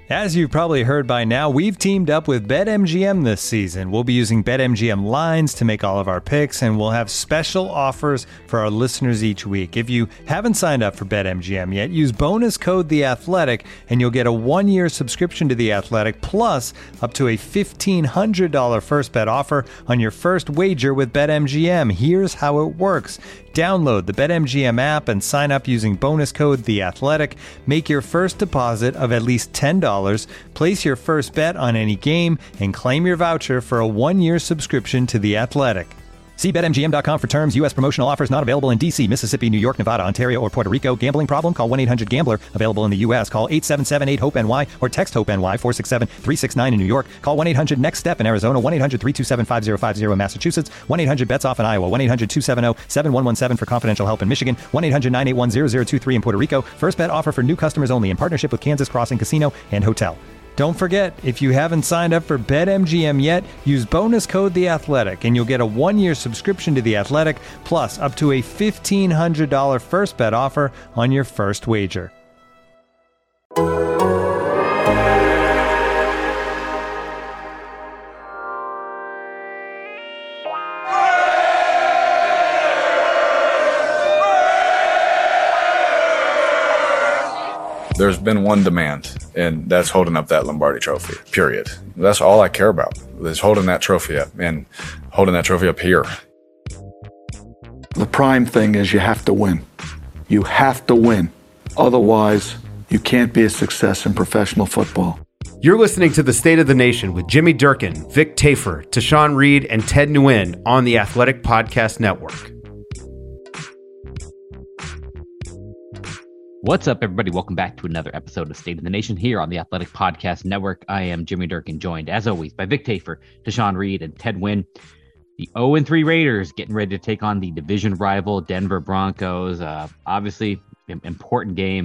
As you've probably heard by now, we've teamed up with BetMGM this season. We'll be using BetMGM lines to make all of our picks, and we'll have special offers for our listeners each week. If you haven't signed up for BetMGM yet, use bonus code The Athletic, and you'll get a 1-year subscription to The Athletic, plus up to a $1,500 first bet offer on your first wager with BetMGM. Here's how it works. Download the BetMGM app and sign up using bonus code The Athletic. Make your first deposit of at least $10. Place your first bet on any game and claim your voucher for a 1-year subscription to The Athletic. See BetMGM.com for terms. U.S. promotional offers not available in D.C., Mississippi, New York, Nevada, Ontario, or Puerto Rico. Gambling problem? Call 1-800-GAMBLER. Available in the U.S. Call 877-8-HOPE-NY or text HOPE-NY 467-369 in New York. Call 1-800-NEXT-STEP in Arizona. 1-800-327-5050 in Massachusetts. 1-800-BETS-OFF in Iowa. 1-800-270-7117 for confidential help in Michigan. 1-800-981-0023 in Puerto Rico. First bet offer for new customers only in partnership with Kansas Crossing Casino and Hotel. Don't forget, if you haven't signed up for BetMGM yet, use bonus code The Athletic, and you'll get a 1-year subscription to The Athletic, plus up to a $1,500 first bet offer on your first wager. There's been one demand, and that's holding up that Lombardi trophy, period. That's all I care about, is holding that trophy up and holding that trophy up here. The prime thing is you have to win. You have to win. Otherwise, you can't be a success in professional football. You're listening to The State of the Nation with Jimmy Durkin, Vic Tafur, Tashawn Reed, and Ted Nguyen on the Athletic Podcast Network. What's up, everybody? Welcome back to another episode of State of the Nation here on the Athletic Podcast Network. I am Jimmy Durkin, joined, as always, by Vic Tafur, Tashawn Reed, and Ted Nguyen. The 0-3 Raiders getting ready to take on the division rival Denver Broncos. Obviously, important game.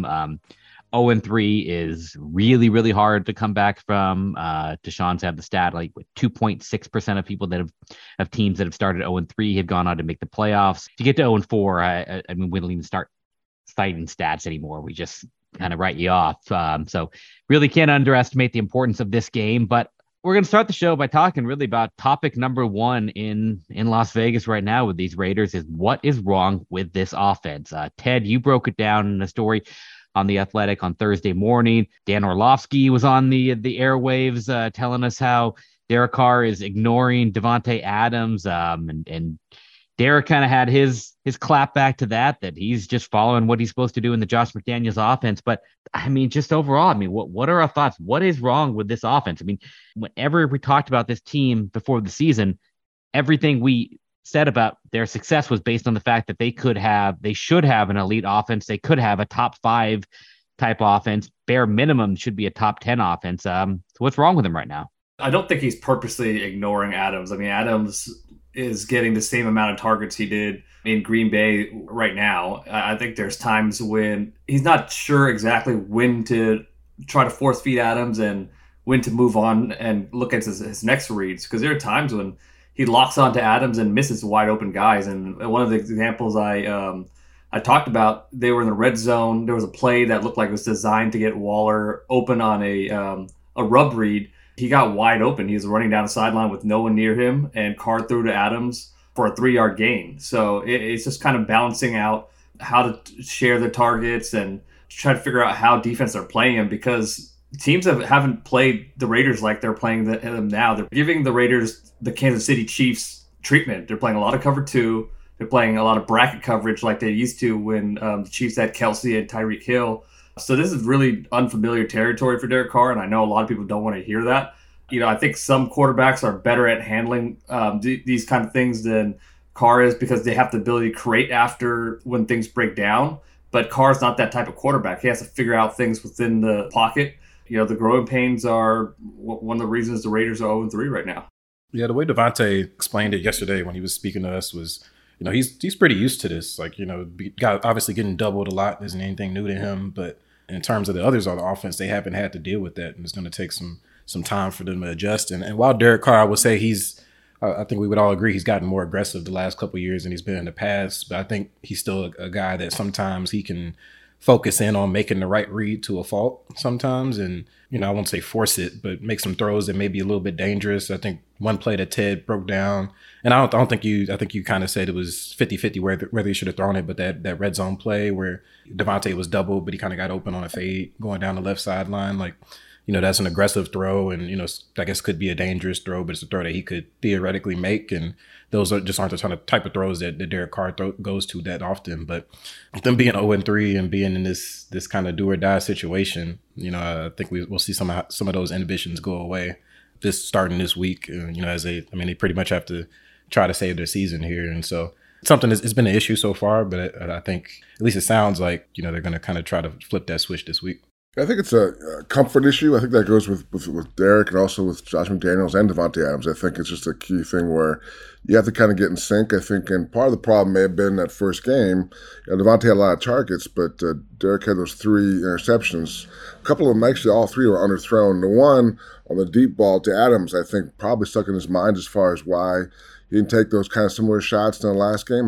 0-3 is really, really hard to come back from. Tashawn's had the stat, like with 2.6% of people that have teams that have started 0-3 have gone on to make the playoffs. To get to 0-4, I mean, we don't even start citing stats anymore. We just kind of write you off. So really can't underestimate the importance of this game, but we're going to start the show by talking really about topic number one in Las Vegas right now with these Raiders is what is wrong with this offense. Ted, you broke it down in a story on The Athletic on Thursday morning. Dan Orlovsky was on the airwaves telling us how Derek Carr is ignoring Davante Adams, and Derek kind of had his clap back to that he's just following what he's supposed to do in the Josh McDaniels offense. But I mean, just overall, I mean, what are our thoughts? What is wrong with this offense? I mean, whenever we talked about this team before the season, everything we said about their success was based on the fact that they should have an elite offense. They could have a top 5 type offense. Bare minimum should be a top 10 offense. So what's wrong with him right now? I don't think he's purposely ignoring Adams. I mean, Adams is getting the same amount of targets he did in Green Bay right now. I think there's times when he's not sure exactly when to try to force feed Adams and when to move on and look at his next reads, because there are times when he locks onto Adams and misses wide open guys. And one of the examples I talked about, they were in the red zone. There was a play that looked like it was designed to get Waller open on a rub read. He got wide open. He was running down the sideline with no one near him, and Carr threw to Adams for a 3-yard gain. So it's just kind of balancing out how to share the targets and try to figure out how defense are playing him, because teams haven't played the Raiders like they're playing them now. They're giving the Raiders the Kansas City Chiefs treatment. They're playing a lot of cover 2. They're playing a lot of bracket coverage like they used to when the Chiefs had Kelsey and Tyreek Hill. So this is really unfamiliar territory for Derek Carr, and I know a lot of people don't want to hear that. You know, I think some quarterbacks are better at handling these kind of things than Carr is, because they have the ability to create after when things break down. But Carr's not that type of quarterback. He has to figure out things within the pocket. You know, the growing pains are one of the reasons the Raiders are 0-3 right now. Yeah, the way Davante explained it yesterday when he was speaking to us was, you know, he's pretty used to this. Like, you know, obviously getting doubled a lot isn't anything new to him, but in terms of the others on the offense, they haven't had to deal with that, and it's going to take some time for them to adjust. And while Derek Carr, I would say I think we would all agree he's gotten more aggressive the last couple of years than he's been in the past, but I think he's still a guy that sometimes he can focus in on making the right read to a fault sometimes. And, I won't say force it, but make some throws that may be a little bit dangerous. I think one play that Ted broke down, and I think you kind of said it was 50-50 whether he should have thrown it, but that red zone play where Devontae was doubled, but he kind of got open on a fade going down the left sideline. Like, that's an aggressive throw, and, I guess could be a dangerous throw, but it's a throw that he could theoretically make. And those aren't the type of throws that Derek Carr goes to that often. But them being 0-3 and being in this kind of do or die situation, I think we'll see some of those inhibitions go away starting this week. They pretty much have to try to save their season here. And so something it's been an issue so far, but I think at least it sounds like, they're going to kind of try to flip that switch this week. I think it's a comfort issue. I think that goes with Derek and also with Josh McDaniels and Davante Adams. I think it's just a key thing where you have to kind of get in sync, I think. And part of the problem may have been that first game. Davante had a lot of targets, but Derek had those 3 interceptions. A couple of them, actually all 3 were underthrown. The one on the deep ball to Adams, I think, probably stuck in his mind as far as why he didn't take those kind of similar shots in the last game.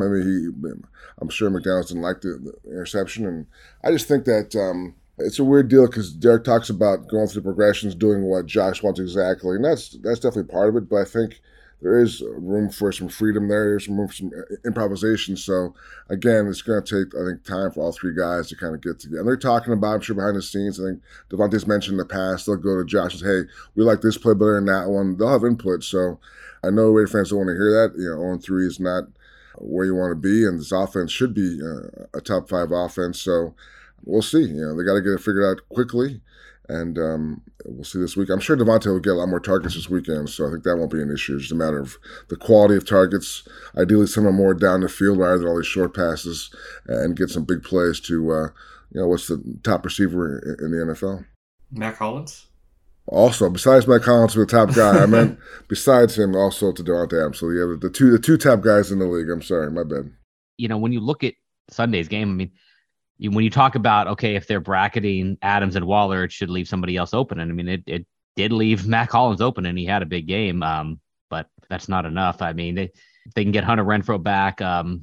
I'm sure McDaniels didn't like the interception. And I just think that it's a weird deal because Derek talks about going through the progressions, doing what Josh wants exactly, and that's definitely part of it. But I think there is room for some freedom there. There's some room for some improvisation. So again, it's going to take, I think, time for all 3 guys to kind of get together. And they're talking about, I'm sure behind the scenes, I think Davante's mentioned in the past, they'll go to Josh and say, hey, we like this play better than that one. They'll have input. So I know Raider fans don't want to hear that. 0-3 is not where you want to be, and this offense should be a top 5 offense. So we'll see. They got to get it figured out quickly, and we'll see this week. I'm sure Davante will get a lot more targets this weekend, so I think that won't be an issue. It's just a matter of the quality of targets. Ideally, some are more down the field rather than all these short passes, and get some big plays to, what's the top receiver in the NFL? Mac Hollins? Also, besides Mac Hollins, the top guy. I meant besides him, also to Davante Adams. So you have the two top guys in the league. I'm sorry, my bad. When you look at Sunday's game, when you talk about, okay, if they're bracketing Adams and Waller, it should leave somebody else open. And it did leave Mac Hollins open, and he had a big game. But that's not enough. They can get Hunter Renfrow back.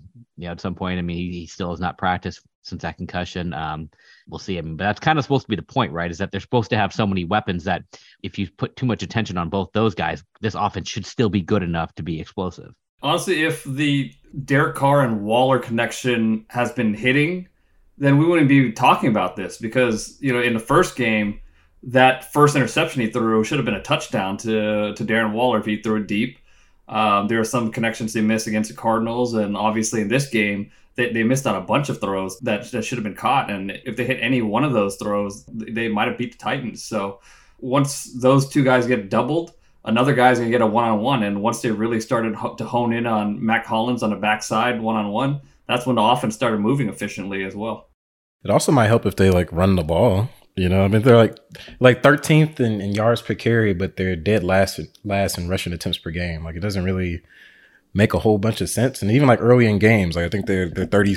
At some point, he still has not practiced since that concussion. We'll see. But that's kind of supposed to be the point, right? Is that they're supposed to have so many weapons that if you put too much attention on both those guys, this offense should still be good enough to be explosive. Honestly, if the Derek Carr and Waller connection has been hitting, then we wouldn't be talking about this because, in the first game, that first interception he threw should have been a touchdown to Darren Waller if he threw it deep. There are some connections they missed against the Cardinals, and obviously in this game, they missed on a bunch of throws that should have been caught. And if they hit any one of those throws, they might have beat the Titans. So once those 2 guys get doubled, another guy's going to get a one-on-one. And once they really started to hone in on Mac Hollins on the backside one-on-one, that's when the offense started moving efficiently as well. It also might help if they run the ball. They're like 13th in yards per carry, but they're dead last in rushing attempts per game. It doesn't really make a whole bunch of sense. And even early in games, I think they're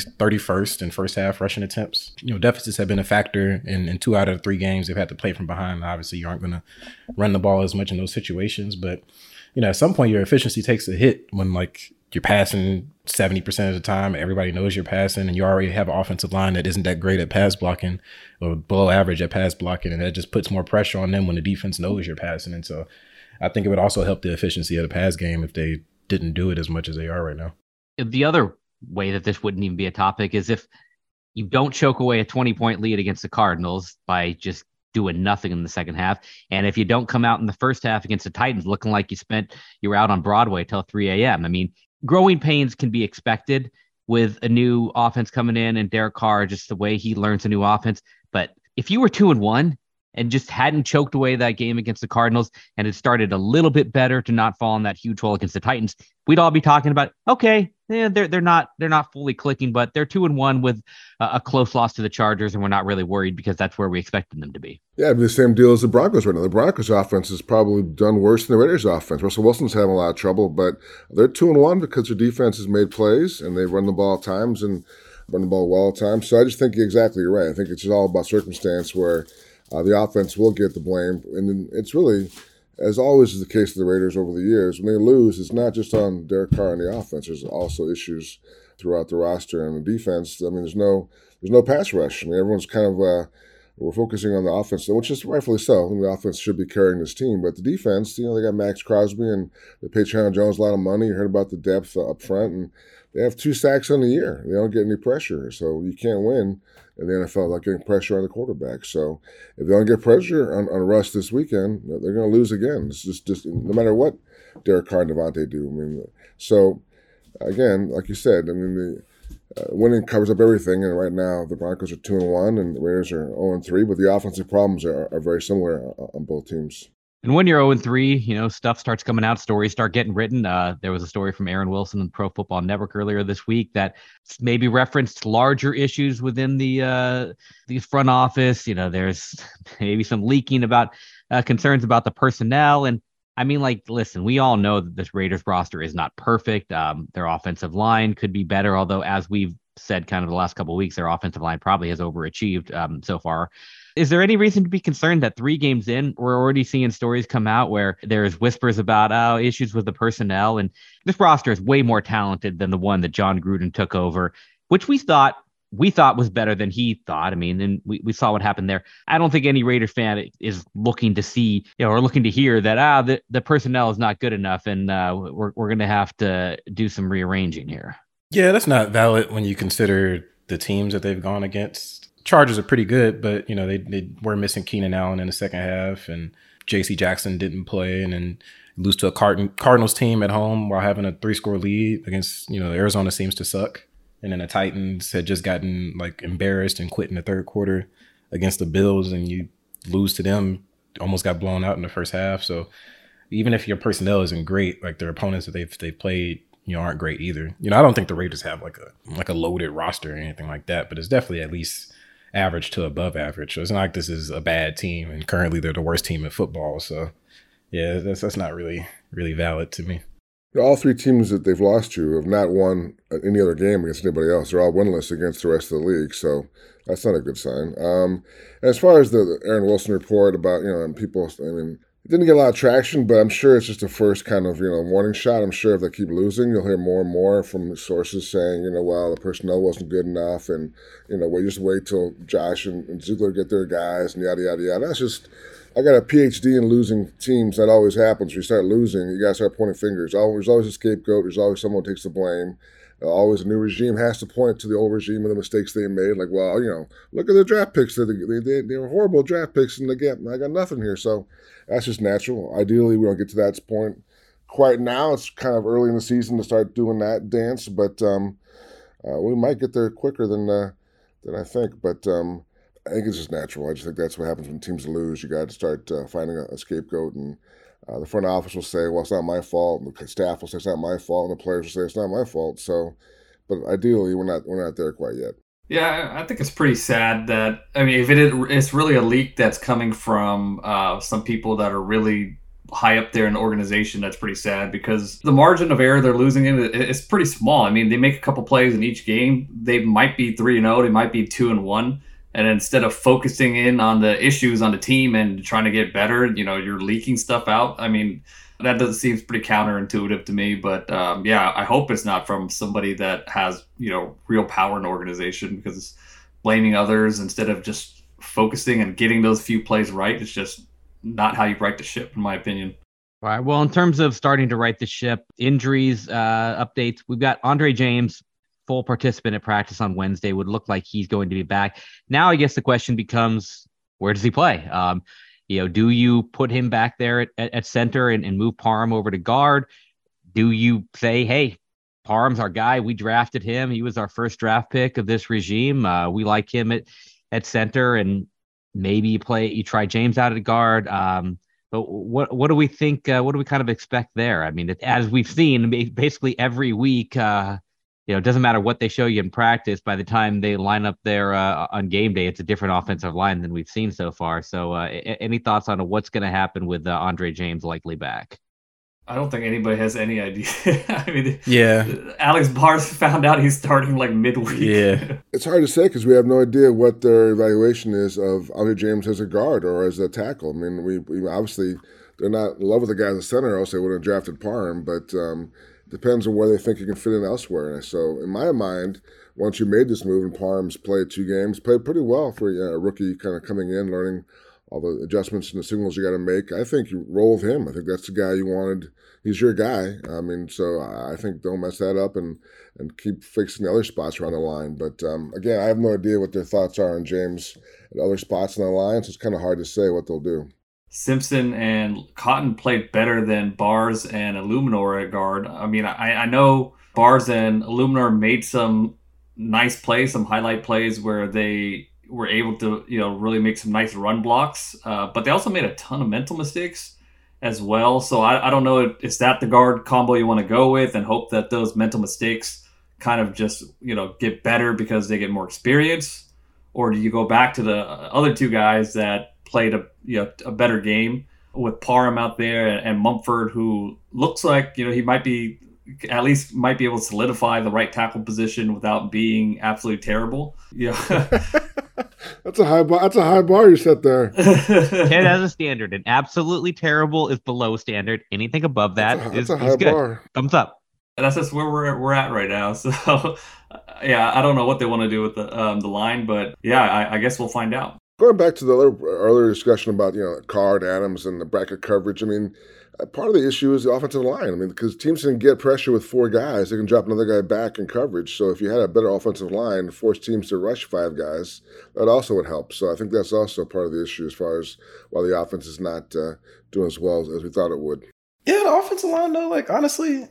31st in first half rushing attempts. Deficits have been a factor in 2 out of 3 games they've had to play from behind. Obviously, you aren't going to run the ball as much in those situations, but at some point your efficiency takes a hit when you're passing 70% of the time. Everybody knows you're passing, and you already have an offensive line that isn't that great at pass blocking or below average at pass blocking, and that just puts more pressure on them when the defense knows you're passing. And so I think it would also help the efficiency of the pass game if they didn't do it as much as they are right now. The other way that this wouldn't even be a topic is if you don't choke away a 20-point lead against the Cardinals by just doing nothing in the second half. And if you don't come out in the first half against the Titans looking like you were out on Broadway till 3 a.m. Growing pains can be expected with a new offense coming in and Derek Carr, just the way he learns a new offense. But if you were 2-1 and just hadn't choked away that game against the Cardinals and it started a little bit better to not fall in that huge hole against the Titans, we'd all be talking about, okay, yeah, they're not fully clicking, but they're 2-1 with a close loss to the Chargers, and we're not really worried because that's where we expected them to be. Yeah, it'd be the same deal as the Broncos right now. The Broncos offense has probably done worse than the Raiders offense. Russell Wilson's having a lot of trouble, but they're 2-1 because their defense has made plays and they run the ball at times and run the ball well at times. So I just think exactly you're right. I think it's just all about circumstance where the offense will get the blame, and it's really as always is the case with the Raiders over the years, when they lose, it's not just on Derek Carr and the offense. There's also issues throughout the roster and the defense. I mean, there's no pass rush. I mean, everyone's kind of we're focusing on the offense, which is rightfully so. I mean, the offense should be carrying this team, but the defense, they got Max Crosby and they pay Chandler Jones a lot of money. You heard about the depth up front, and they have 2 sacks on the year. They don't get any pressure, so you can't win in the NFL without getting pressure on the quarterback. So if they don't get pressure on Russ this weekend, they're going to lose again. It's just no matter what Derek Carr and Davante do. I mean, so again, like you said, I mean, winning covers up everything, and right now the Broncos are 2-1 and the Raiders are 0-3, but the offensive problems are very similar on both teams. And when you're 0-3, stuff starts coming out, stories start getting written. There was a story from Aaron Wilson in Pro Football Network earlier this week that maybe referenced larger issues within the front office. There's maybe some leaking about concerns about the personnel. And I mean, listen, we all know that this Raiders roster is not perfect. Their offensive line could be better, although as we've said kind of the last couple of weeks, their offensive line probably has overachieved so far. Is there any reason to be concerned that 3 games in, we're already seeing stories come out where there's whispers about issues with the personnel? And this roster is way more talented than the one that John Gruden took over, which we thought was better than he thought. I mean, and we saw what happened there. I don't think any Raiders fan is looking to see, or looking to hear that the personnel is not good enough, and we're going to have to do some rearranging here. Yeah, that's not valid when you consider the teams that they've gone against. Chargers are pretty good, but they were missing Keenan Allen in the second half, and J.C. Jackson didn't play, and then lose to a Cardinals team at home while having a 3-score lead against Arizona seems to suck, and then the Titans had just gotten embarrassed and quit in the third quarter against the Bills, and you lose to them, almost got blown out in the first half. So even if your personnel isn't great, their opponents that they've played aren't great either. I don't think the Raiders have a loaded roster or anything like that, but it's definitely at least average to above average. So it's not like this is a bad team, and currently they're the worst team in football. So yeah, that's not really valid to me. All 3 teams that they've lost to have not won any other game against anybody else. They're all winless against the rest of the league, so that's not a good sign. As far as the Aaron Wilson report about, people, I mean, it didn't get a lot of traction, but I'm sure it's just the first kind of, warning shot. I'm sure if they keep losing, you'll hear more and more from sources saying, well, the personnel wasn't good enough, and, we just wait till Josh and Ziegler get their guys, and yada, yada, yada. That's just, I got a PhD in losing teams. That always happens. When you start losing, you got to start pointing fingers. There's always a scapegoat. There's always someone who takes the blame. Always a new regime has to point to the old regime and the mistakes they made. Look at the draft picks. They were horrible draft picks, and I got nothing here. So that's just natural. Ideally, we don't get to that point quite now. It's kind of early in the season to start doing that dance, but we might get there quicker than I think. But I think it's just natural. I just think that's what happens when teams lose. You got to start finding a scapegoat, and the front office will say, well, it's not my fault. And the staff will say it's not my fault. And the players will say it's not my fault. So, but ideally, we're not there quite yet. Yeah, I think it's pretty sad that, if it's really a leak that's coming from some people that are really high up there in the organization, that's pretty sad, because the margin of error they're losing in is pretty small. They make a couple plays in each game. They might be 3-0. They might be 2-1. And instead of focusing in on the issues on the team and trying to get better, you're leaking stuff out. That seems pretty counterintuitive to me. But I hope it's not from somebody that has, real power in the organization, because blaming others instead of just focusing and getting those few plays right is just not how you right the ship, in my opinion. All right. Well, in terms of starting to right the ship, injuries, updates, we've got Andre James, full participant at practice on Wednesday, would look like he's going to be back. Now, I guess the question becomes, where does he play? Do you put him back there at center and move Parham over to guard? Do you say, hey, Parham's our guy. We drafted him. He was our first draft pick of this regime. We like him at center, and maybe you try James out at guard. But what do we think? What do we kind of expect there? As we've seen, basically every week, it doesn't matter what they show you in practice. By the time they line up there on game day, it's a different offensive line than we've seen so far. So any thoughts on what's going to happen with Andre James likely back? I don't think anybody has any idea. Yeah. Alex Bars found out he's starting midweek. Yeah. It's hard to say because we have no idea what their evaluation is of Andre James as a guard or as a tackle. We obviously they're not in love with the guy as a center, or else they would have drafted Parham. But depends on where they think he can fit in elsewhere. And so in my mind, once you made this move and Parham's played 2 games, played pretty well for a rookie kind of coming in, learning all the adjustments and the signals you got to make. I think you roll with him. I think that's the guy you wanted. He's your guy. I mean, so I think don't mess that up and keep fixing the other spots around the line. But again, I have no idea what their thoughts are on James at other spots in the line, so it's kind of hard to say what they'll do. Simpson and Cotton played better than Bars and Illuminor at guard. I mean, I know Bars and Illuminor made some nice plays, some highlight plays where they were able to, really make some nice run blocks. But they also made a ton of mental mistakes as well. So I don't know, is that the guard combo you want to go with and hope that those mental mistakes kind of just, get better because they get more experience? Or do you go back to the other 2 guys that played a better game with Parham out there and Mumford, who looks like, he might be able to solidify the right tackle position without being absolutely terrible. Yeah. That's a high bar. That's a high bar you set there. Ted has a standard, and absolutely terrible is below standard. Anything above that is a high good. Bar. Thumbs up. And that's just where we're at right now. So, yeah, I don't know what they want to do with the line, but yeah, I guess we'll find out. Going back to the earlier discussion about, Card, Adams, and the bracket coverage, I mean, part of the issue is the offensive line. I mean, because teams can get pressure with 4 guys, they can drop another guy back in coverage. So if you had a better offensive line, force teams to rush 5 guys, that also would help. So I think that's also part of the issue as far as why the offense is not doing as well as we thought it would. Yeah, the offensive line, though, honestly,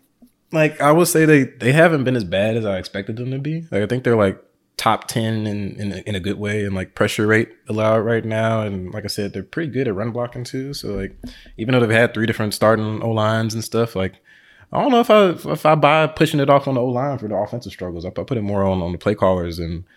I would say they haven't been as bad as I expected them to be. I think they're, top 10 in a good way and pressure rate allowed right now, and like I said, they're pretty good at run blocking too. So even though they've had 3 different starting O lines and stuff, I don't know if I buy pushing it off on the O line for the offensive struggles. I put it more on the play callers and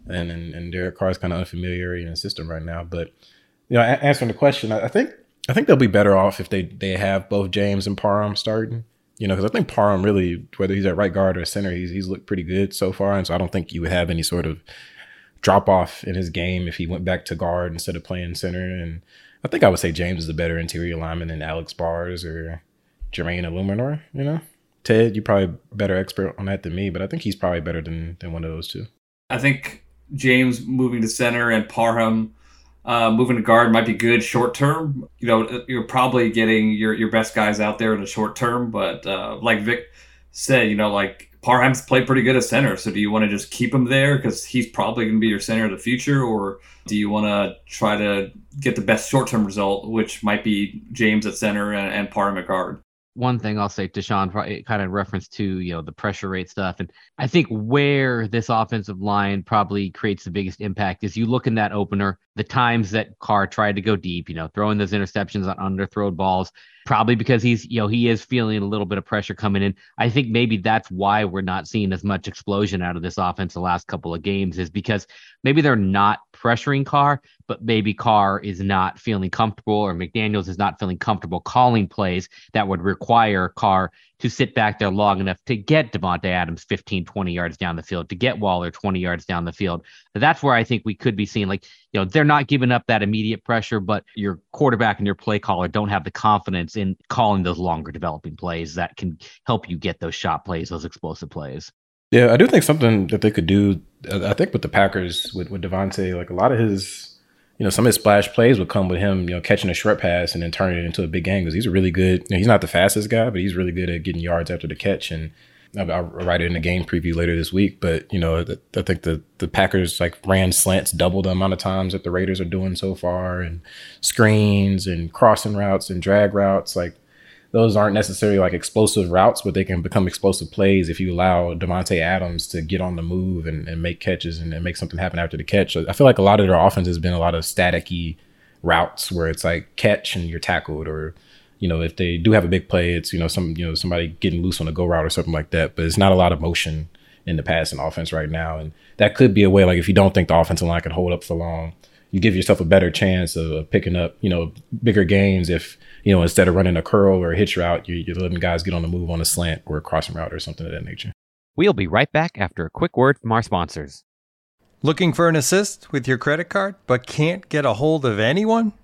Derek Carr's kind of unfamiliar in the system right now. But answering the question, I think they'll be better off if they have both James and Parham starting. Because I think Parham really, whether he's at right guard or center, he's looked pretty good so far. And so I don't think you would have any sort of drop off in his game if he went back to guard instead of playing center. And I think I would say James is a better interior lineman than Alex Bars or Jermaine Illuminor. Ted, you're probably a better expert on that than me, but I think he's probably better than one of those 2. I think James moving to center and Parham moving to guard might be good short term. You're probably getting your best guys out there in the short term, but like Vic said, Parham's played pretty good at center. So do you want to just keep him there because he's probably going to be your center of the future, or do you want to try to get the best short term result, which might be James at center and Parham at guard? One thing I'll say to Sean, kind of reference to, the pressure rate stuff. And I think where this offensive line probably creates the biggest impact is you look in that opener, the times that Carr tried to go deep, throwing those interceptions on underthrown balls, probably because he is feeling a little bit of pressure coming in. I think maybe that's why we're not seeing as much explosion out of this offense the last couple of games, is because maybe they're not pressuring Carr, but maybe Carr is not feeling comfortable, or McDaniels is not feeling comfortable calling plays that would require Carr to sit back there long enough to get Davante Adams 15, 20 yards down the field, to get Waller 20 yards down the field. So that's where I think we could be seeing, they're not giving up that immediate pressure, but your quarterback and your play caller don't have the confidence in calling those longer developing plays that can help you get those shot plays, those explosive plays. Yeah, I do think something that they could do, I think with the Packers, with Davante, a lot of his, some of his splash plays would come with him, catching a short pass and then turning it into a big game, because he's a really good, he's not the fastest guy, but he's really good at getting yards after the catch. And I'll write it in the game preview later this week. But, I think the Packers ran slants double the amount of times that the Raiders are doing so far, and screens and crossing routes and drag routes. Those aren't necessarily explosive routes, but they can become explosive plays if you allow Davante Adams to get on the move and make catches and make something happen after the catch. So I feel like a lot of their offense has been a lot of static-y routes where it's catch and you're tackled, or if they do have a big play, it's somebody getting loose on a go route or something like that. But it's not a lot of motion in the passing offense right now, and that could be a way. If you don't think the offensive line can hold up for long, you give yourself a better chance of picking up, bigger gains if, instead of running a curl or a hitch route, you're letting guys get on the move on a slant or a crossing route or something of that nature. We'll be right back after a quick word from our sponsors. Looking for an assist with your credit card, but can't get a hold of anyone?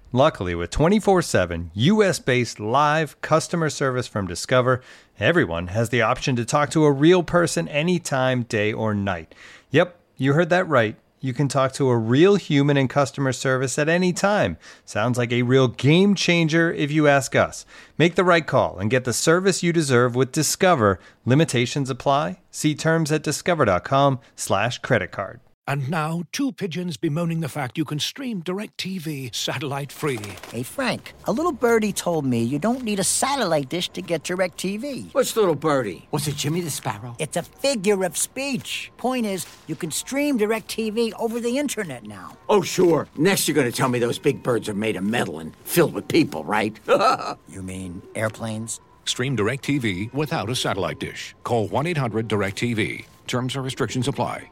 Luckily, with 24/7 US-based live customer service from Discover, everyone has the option to talk to a real person anytime, day or night. Yep, you heard that right. You can talk to a real human in customer service at any time. Sounds like a real game changer if you ask us. Make the right call and get the service you deserve with Discover. Limitations apply. See terms at discover.com/creditcard. And now, two pigeons bemoaning the fact you can stream DirecTV satellite-free. Hey, Frank, a little birdie told me you don't need a satellite dish to get DirecTV. What's little birdie? Was it Jimmy the Sparrow? It's a figure of speech. Point is, you can stream DirecTV over the internet now. Oh, sure. Next you're going to tell me those big birds are made of metal and filled with people, right? You mean airplanes? Stream DirecTV without a satellite dish. Call 1-800-DirecTV. Terms and restrictions apply.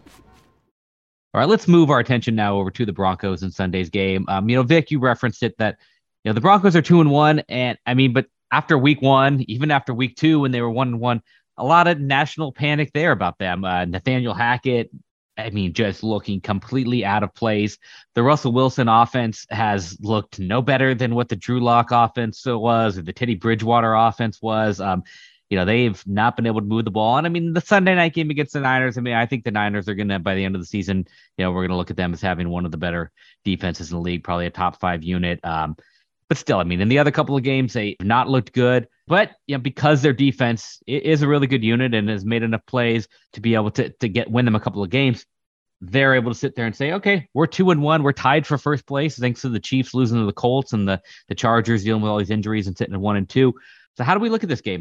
All right, let's move our attention now over to the Broncos in Sunday's game. Vic, you referenced it that the Broncos are 2-1, and but after week one, even after week two, when they were 1-1, a lot of national panic there about them. Nathaniel Hackett, just looking completely out of place. The Russell Wilson offense has looked no better than what the Drew Lock offense was, or the Teddy Bridgewater offense was. They've not been able to move the ball. And the Sunday night game against the Niners, I think the Niners are going to, by the end of the season, we're going to look at them as having one of the better defenses in the league, probably a top 5 unit. But still, in the other couple of games, they have not looked good. But because their defense is a really good unit and has made enough plays to be able to win them a couple of games, they're able to sit there and say, okay, we're 2-1. We're tied for first place thanks to the Chiefs losing to the Colts and the Chargers dealing with all these injuries and sitting at 1-2. So how do we look at this game?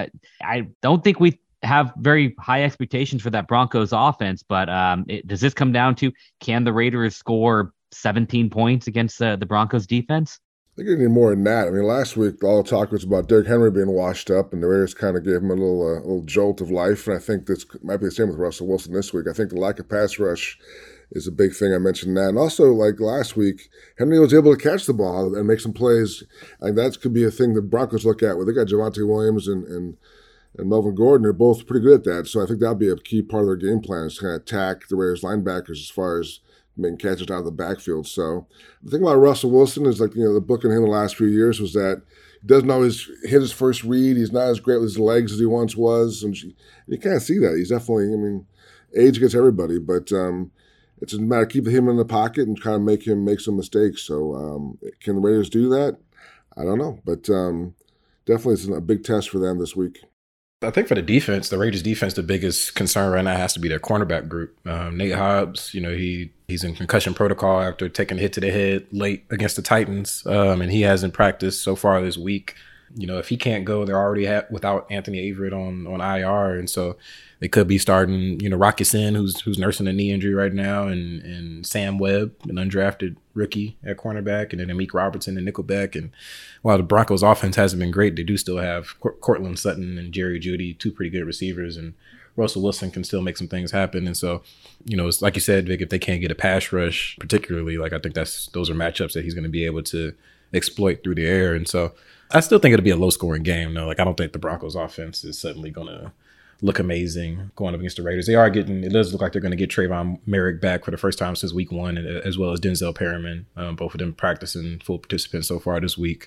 I don't think we have very high expectations for that Broncos offense, but does this come down to, can the Raiders score 17 points against the Broncos defense? I think they need more than that. Last week, all the talk was about Derrick Henry being washed up, and the Raiders kind of gave him a little jolt of life, and I think this might be the same with Russell Wilson this week. I think the lack of pass rush is a big thing. I mentioned that. And also, like last week, Henry was able to catch the ball and make some plays. That could be a thing the Broncos look at, where they got Javonte Williams and Melvin Gordon. They're both pretty good at that. So I think that'll be a key part of their game plan, is to kind of attack the Raiders linebackers as far as making catches out of the backfield. So the thing about Russell Wilson is, the book on him the last few years was that he doesn't always hit his first read. He's not as great with his legs as he once was. And you can't see that. He's definitely, age gets everybody, but it's a matter of keeping him in the pocket and kind of make him make some mistakes. So can the Raiders do that? I don't know. But definitely it's a big test for them this week. I think for the defense, the Raiders defense, the biggest concern right now has to be their cornerback group. Nate Hobbs, he's in concussion protocol after taking a hit to the head late against the Titans, and he hasn't practiced so far this week. If he can't go, they're already without Anthony Averett on IR, and so they could be starting, Rocky Sin, who's nursing a knee injury right now, and Sam Webb, an undrafted rookie at cornerback, and then Amik Robertson and Nickelback. And while the Broncos' offense hasn't been great, they do still have Cortland Sutton and Jerry Jeudy, two pretty good receivers, and Russell Wilson can still make some things happen. And so, it's like you said, Vic, if they can't get a pass rush, particularly, I think those are matchups that he's going to be able to exploit through the air. And so I still think it'll be a low-scoring game. I don't think the Broncos' offense is suddenly going to look amazing going up against the Raiders. It does look like they're going to get Trayvon Merrick back for the first time since week one, as well as Denzel Perryman, both of them practicing full participants so far this week.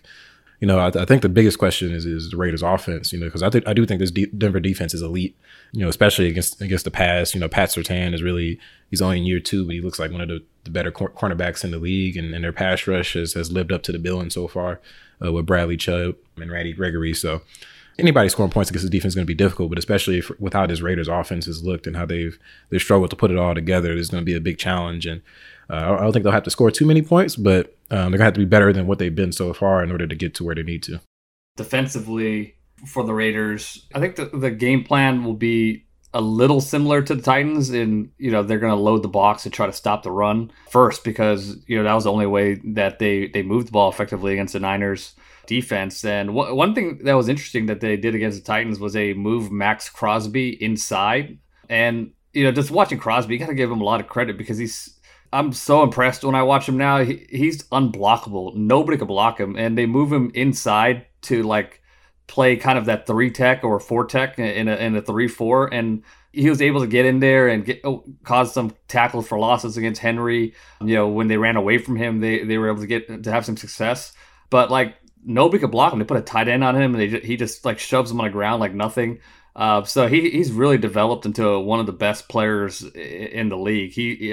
I think the biggest question is the Raiders offense, because I do think this Denver defense is elite, especially against the pass. Pat Surtain he's only in year 2, but he looks like one of the better cornerbacks in the league, and their pass rush has lived up to the billing so far with Bradley Chubb and Randy Gregory. So anybody scoring points against the defense is going to be difficult, but especially with how this Raiders offense has looked and how they've struggled to put it all together, it's going to be a big challenge. And I don't think they'll have to score too many points, but they're going to have to be better than what they've been so far in order to get to where they need to. Defensively for the Raiders, I think the game plan will be a little similar to the Titans in, they're going to load the box and try to stop the run first, because, that was the only way that they moved the ball effectively against the Niners defense. And one thing that was interesting that they did against the Titans was they moved Max Crosby inside. And, just watching Crosby, you got to give him a lot of credit, because I'm so impressed when I watch him now. He's unblockable. Nobody could block him. And they move him inside to play kind of that 3-tech or 4-tech in a 3-4. And he was able to get in there and cause some tackles for losses against Henry. When they ran away from him, they were able to have some success. But like nobody could block him. They put a tight end on him, and he just like shoves him on the ground like nothing. So he's really developed into one of the best players in the league.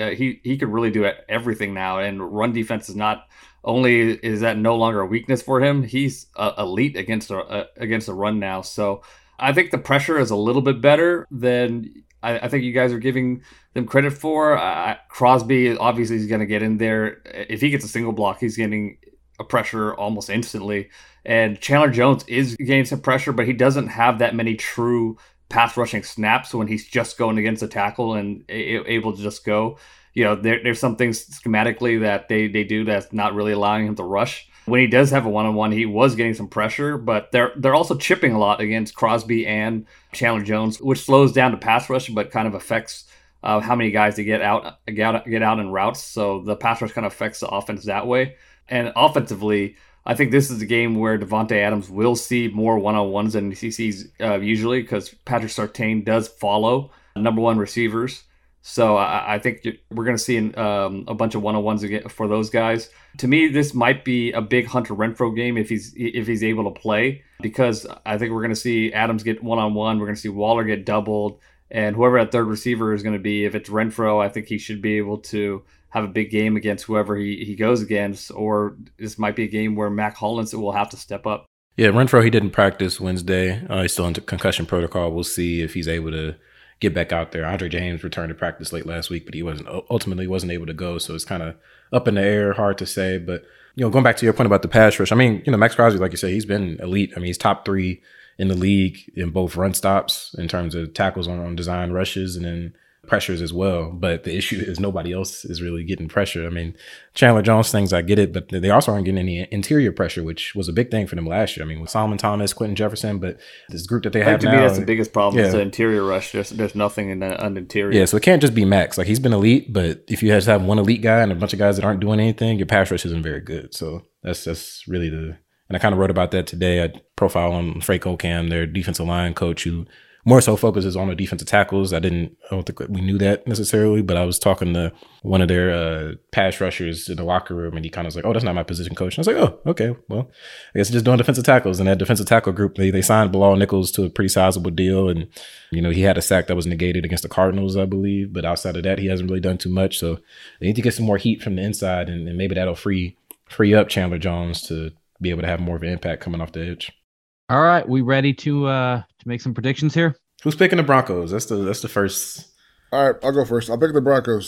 He could really do everything now, and run defense is not only is that no longer a weakness for him. He's elite against the run now. So I think the pressure is a little bit better than I think you guys are giving them credit for. Crosby obviously is going to get in there. If he gets a single block, he's getting a pressure almost instantly. And Chandler Jones is getting some pressure, but he doesn't have that many true pass rushing snaps when he's just going against a tackle and able to just go. There's some things schematically that they do that's not really allowing him to rush. When he does have a one-on-one, he was getting some pressure, but they're also chipping a lot against Crosby and Chandler Jones, which slows down the pass rush, but kind of affects how many guys they get out in routes. So the pass rush kind of affects the offense that way. And offensively, I think this is a game where Davante Adams will see more one-on-ones than he sees usually, because Patrick Surtain does follow number one receivers. So I think we're going to see a bunch of one-on-ones again for those guys. To me, this might be a big Hunter Renfrow game if he's able to play, because I think we're going to see Adams get one-on-one. We're going to see Waller get doubled, and whoever that third receiver is going to be, if it's Renfrow, I think he should be able to have a big game against whoever he goes against. Or this might be a game where Mac Hollins will have to step up. Yeah, Renfrow, he didn't practice Wednesday. He's still in concussion protocol. We'll see if he's able to get back out there. Andre James returned to practice late last week, but he ultimately wasn't able to go. So it's kind of up in the air, hard to say. But, going back to your point about the pass rush, I mean, Max Crosby, like you said, he's been elite. I mean, he's top 3 in the league in both run stops in terms of tackles on design rushes and then pressures as well. But the issue is nobody else is really getting pressure. I mean, Chandler Jones things, I get it, but they also aren't getting any interior pressure, which was a big thing for them last year. I mean, with Solomon Thomas, Quentin Jefferson, but this group that they have to now. me, that's the biggest problem. Is the interior rush. There's nothing in the interior. Yeah, so it can't just be Max. Like, he's been elite, but if you just have one elite guy and a bunch of guys that aren't doing anything, your pass rush isn't very good. So that's really and I kind of wrote about that today. I profile on Frank Ocam, their defensive line coach, who more so focuses on the defensive tackles. I don't think we knew that necessarily, but I was talking to one of their pass rushers in the locker room, and he kind of was like, "Oh, that's not my position, coach." And I was like, "Oh, okay. Well, I guess just doing defensive tackles." And that defensive tackle group, they signed Bilal Nichols to a pretty sizable deal, and he had a sack that was negated against the Cardinals, I believe. But outside of that, he hasn't really done too much. So they need to get some more heat from the inside, and maybe that'll free up Chandler Jones to be able to have more of an impact coming off the edge. All right, we ready to make some predictions here? Who's picking the Broncos? That's the first. All right, I'll go first. I'll pick the Broncos.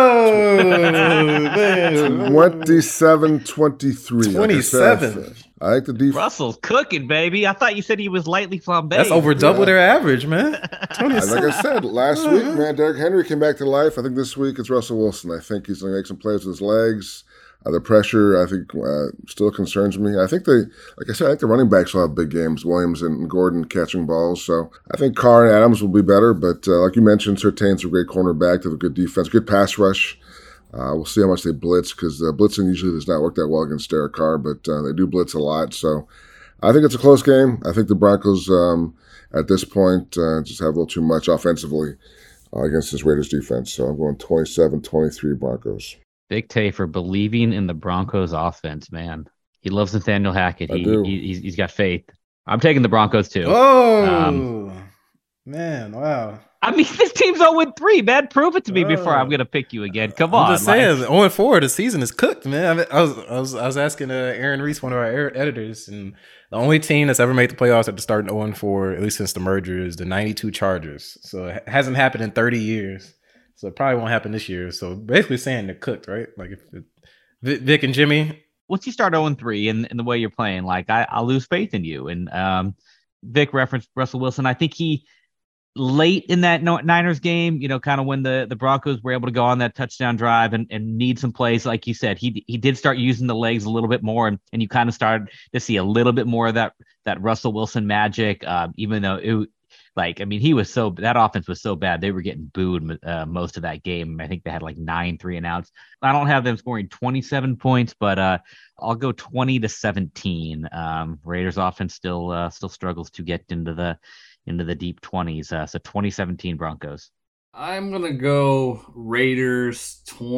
27-23. 27. I like the defense. Russell's cooking, baby. I thought you said he was lightly flambéed. That's over double their average, man. 27. Like I said, last week, man, Derrick Henry came back to life. I think this week it's Russell Wilson. I think he's going to make some plays with his legs. The pressure, I think, still concerns me. I think I think the running backs will have big games. Williams and Gordon catching balls. So I think Carr and Adams will be better. But like you mentioned, Surtain's a great cornerback. They have a good defense, good pass rush. We'll see how much they blitz, because blitzing usually does not work that well against Derek Carr, but they do blitz a lot. So I think it's a close game. I think the Broncos, at this point, just have a little too much offensively against this Raiders defense. So I'm going 27-23 Broncos. Big Tay for believing in the Broncos offense, man. He loves Nathaniel Hackett. He's got faith. I'm taking the Broncos too. Oh, man, wow. I mean, this team's 0-3, man. Prove it to me before I'm going to pick you again. Come on. I'm just saying, 0-4, the season is cooked, man. I was asking Aaron Reese, one of our editors, and the only team that's ever made the playoffs at the start 0-4, at least since the merger, is the 92 Chargers. So it hasn't happened in 30 years. So it probably won't happen this year. So basically saying they're cooked, right? Like if Vic and Jimmy. Once you start 0-3 in the way you're playing, like I'll lose faith in you. And Vic referenced Russell Wilson. I think he late in that Niners game, kind of when the Broncos were able to go on that touchdown drive and need some plays, like you said, he did start using the legs a little bit more, and you kind of started to see a little bit more of that Russell Wilson magic, even though that offense was so bad. They were getting booed most of that game. I think they had like 9 3-and-outs. I don't have them scoring 27 points, but I'll go 20-17. Raiders offense still struggles to get into the into the deep 20s. So 2017 Broncos. I'm going to go Raiders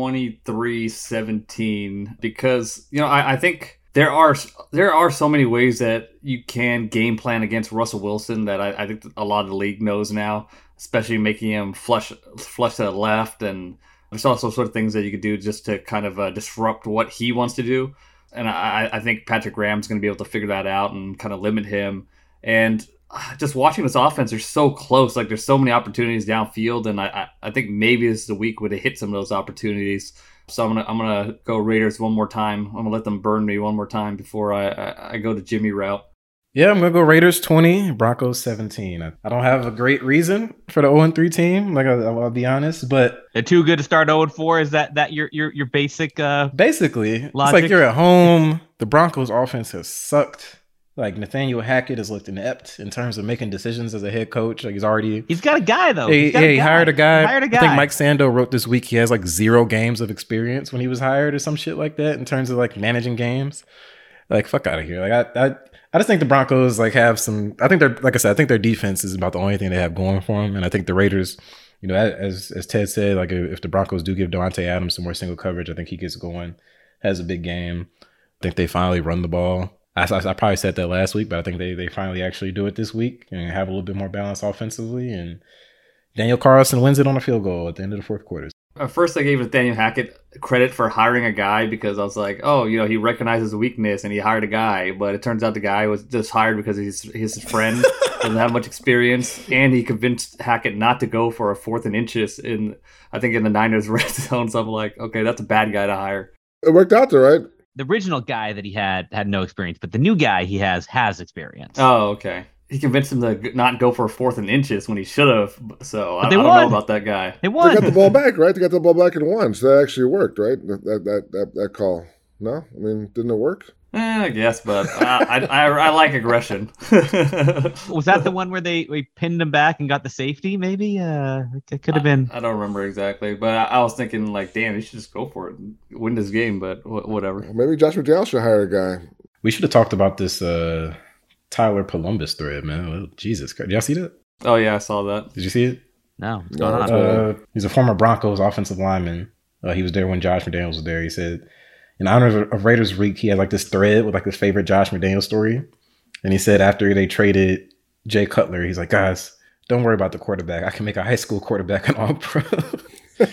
23-17 because, I think there are so many ways that you can game plan against Russell Wilson that I think a lot of the league knows now, especially making him flush to the left. And there's also sort of things that you could do just to kind of disrupt what he wants to do. And I think Patrick Graham's going to be able to figure that out and kind of limit him. And just watching this offense, they're so close. Like, there's so many opportunities downfield, and I think maybe this is the week where they hit some of those opportunities. So I'm gonna go Raiders one more time. I'm gonna let them burn me one more time before I go to Jimmy route. Yeah, I'm gonna go Raiders 20, Broncos 17. I don't have a great reason for the 0-3 team. Like I'll be honest, but they're too good to start 0-4. Is that your basic? Basically, logic? It's like you're at home. The Broncos' offense has sucked. Like Nathaniel Hackett has looked inept in terms of making decisions as a head coach. Like he's got a guy though. He hired a guy. I think Mike Sando wrote this week he has like 0 games of experience when he was hired or some shit like that in terms of like managing games. Like fuck out of here. Like I just think the Broncos like have some. I think they're like I said. I think their defense is about the only thing they have going for them. And I think the Raiders, as Ted said, like if the Broncos do give Davante Adams some more single coverage, I think he gets going, has a big game. I think they finally run the ball. I probably said that last week, but I think they finally actually do it this week and have a little bit more balance offensively. And Daniel Carlson wins it on a field goal at the end of the fourth quarter. At first, I gave Nathaniel Hackett credit for hiring a guy because I was like, oh, he recognizes a weakness and he hired a guy. But it turns out the guy was just hired because he's his friend, doesn't have much experience, and he convinced Hackett not to go for a 4th and inches in the Niners red zone. So I'm like, okay, that's a bad guy to hire. It worked out there, right? The original guy that he had no experience, but the new guy he has experience. Oh, okay. He convinced him to not go for a 4th and inches when he should have. So I don't know about that guy. They won. They got the ball back, right? They got the ball back and won. So that actually worked, right? That call. No, I mean, didn't it work? I guess, but I like aggression. Was that the one where we pinned him back and got the safety? Maybe it could have been. I don't remember exactly, but I was thinking like, damn, he should just go for it, and win this game. But whatever. Maybe Josh McDaniels should hire a guy. We should have talked about this Tyler Columbus thread, man. Oh, Jesus Christ, did y'all see that? Oh yeah, I saw that. Did you see it? No. What's going on? He's a former Broncos offensive lineman. He was there when Josh McDaniels was there. He said, in honor of Raiders Week, he had like this thread with like his favorite Josh McDaniels story. And he said after they traded Jay Cutler, he's like, guys, don't worry about the quarterback. I can make a high school quarterback an all-pro. And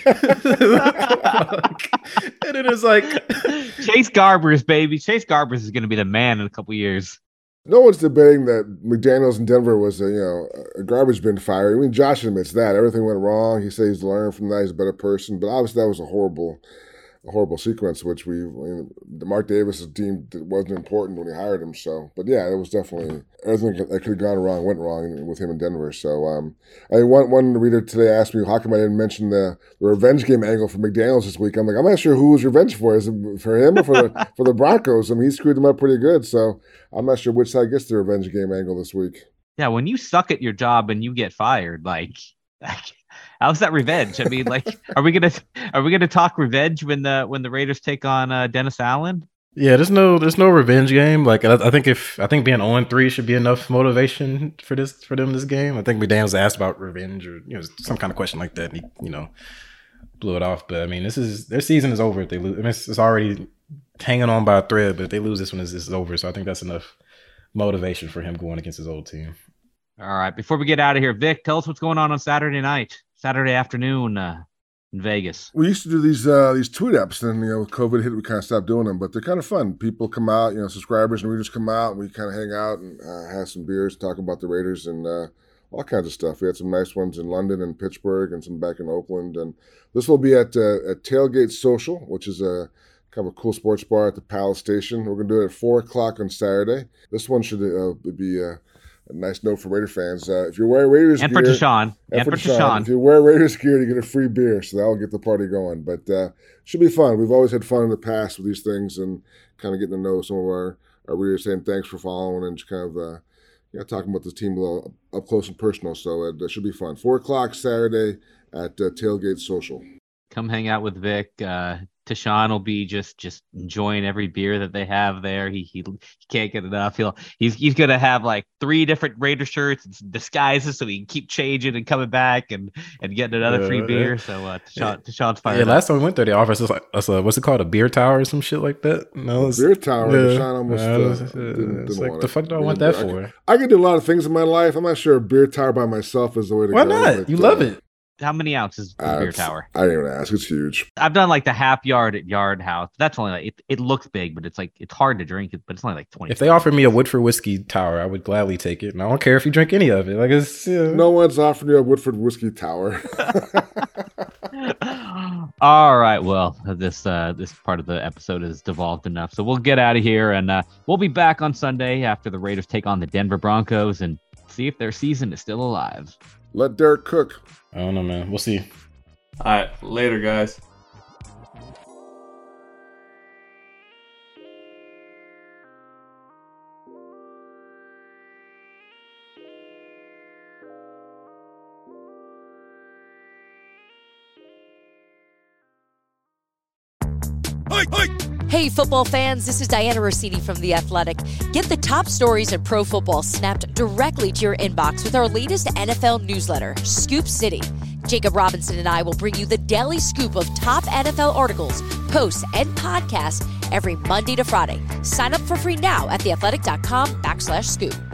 it is like Chase Garbers, baby. Chase Garbers is going to be the man in a couple years. No one's debating that McDaniels in Denver was a garbage bin fire. I mean, Josh admits that everything went wrong. He says he's learned from that. He's a better person, but obviously that was a horrible sequence, which Mark Davis deemed wasn't important when he hired him. So, but yeah, it was definitely everything that could have gone wrong went wrong with him in Denver. So, I mean, one reader today asked me how come I didn't mention the revenge game angle for McDaniels this week. I'm like, I'm not sure who was revenge for. Is it for him or for the Broncos? I mean, he screwed them up pretty good. So, I'm not sure which side gets the revenge game angle this week. Yeah, when you suck at your job and you get fired, like how's that revenge? I mean, like, are we gonna talk revenge when the Raiders take on Dennis Allen? Yeah, there's no revenge game. Like I think being 0-3 should be enough motivation for them this game. I think McDaniels asked about revenge or some kind of question like that, and he blew it off. But I mean, their season is over if they lose. I mean, it's already hanging on by a thread, but if they lose this one, it's over. So I think that's enough motivation for him going against his old team. All right. Before we get out of here, Vic, tell us what's going on Saturday afternoon in Vegas. We used to do these tweet apps, and with COVID hit, we kind of stopped doing them. But they're kind of fun. People come out, subscribers and readers come out, and we kind of hang out and have some beers, talk about the Raiders and all kinds of stuff. We had some nice ones in London and Pittsburgh, and some back in Oakland. And this will be at Tailgate Social, which is a kind of a cool sports bar at the Palace Station. We're going to do it at 4:00 on Saturday. This one should be a nice note for Raider fans. If you wear Raiders gear, for Deshaun. If you wear Raiders gear, you get a free beer, so that will get the party going. But should be fun. We've always had fun in the past with these things and kind of getting to know some of our readers, saying thanks for following and just kind of talking about the team a little up close and personal. So it should be fun. 4:00 Saturday at Tailgate Social. Come hang out with Vic. Tashawn will be just enjoying every beer that they have there. He can't get enough. He's gonna have like 3 different Raider shirts and disguises so he can keep changing and coming back and getting another free beer. So Tashawn's fired. Yeah, last time we went there, they offered us what's it called, a beer tower or some shit like that. No, beer tower. Yeah. Tashawn almost didn't like, want the it. fuck do I want that for? I can do a lot of things in my life. I'm not sure a beer tower by myself is the way to go. Why not? But, you love it. How many ounces is the beer tower? I didn't even ask. It's huge. I've done like the half yard at Yard House. That's only like it looks big, but it's hard to drink it. But it's only like 20. If they offered me a Woodford whiskey tower, I would gladly take it, and I don't care if you drink any of it. Like it's no one's offering you a Woodford whiskey tower. All right. Well, this part of the episode has devolved enough, so we'll get out of here, and we'll be back on Sunday after the Raiders take on the Denver Broncos and see if their season is still alive. Let Derek cook. I don't know, man. We'll see. All right. Later, guys. Hey, football fans, this is Diana Rossini from The Athletic. Get the top stories in pro football snapped directly to your inbox with our latest NFL newsletter, Scoop City. Jacob Robinson and I will bring you the daily scoop of top NFL articles, posts, and podcasts every Monday to Friday. Sign up for free now at theathletic.com/scoop.